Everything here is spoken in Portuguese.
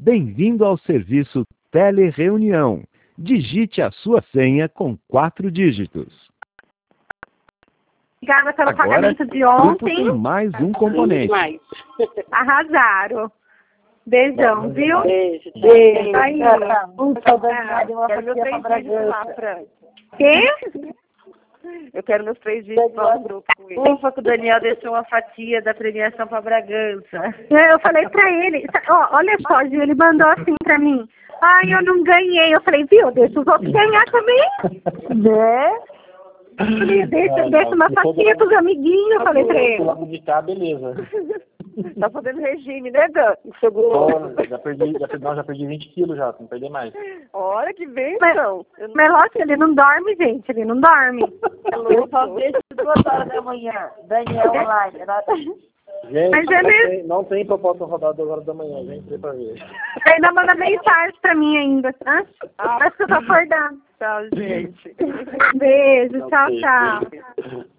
Bem-vindo ao serviço Telereunião. Digite a sua senha com 4 dígitos. Obrigada pelo Agora, pagamento de o grupo ontem. tem mais um componente. Arrasaram. Beijão, viu? Beijo. Beijo. Aí. Quero meus 3 dígitos lá, Fran. Quê? Eu quero meus 3 dígitos lá no grupo. Ufa, que o Daniel deixou uma fatia da premiação para Bragança. Eu falei pra ele, ó, olha só, Gil, ele mandou assim pra mim. Ai, eu não ganhei. Eu falei, viu, deixa os outros ganhar também. Né? Eu falei, deixa uma fatia pros amiguinhos, eu falei pra ele. Logo de cá, beleza. Tá fazendo regime, né, Dan? Segurou. Já perdi 20 quilos já, não perder mais. Olha que bênção. Mas lógico, ele não dorme, gente, ele não dorme. Eu só vejo 2 horas da manhã. Daniel online. Gente, Mas ele- não tem proposta rodada 2 horas da manhã, gente, pra ver. Ainda manda mensagem pra mim ainda, tá? Acho que eu tô acordando. Tchau, gente. Beijo, tchau, tchau.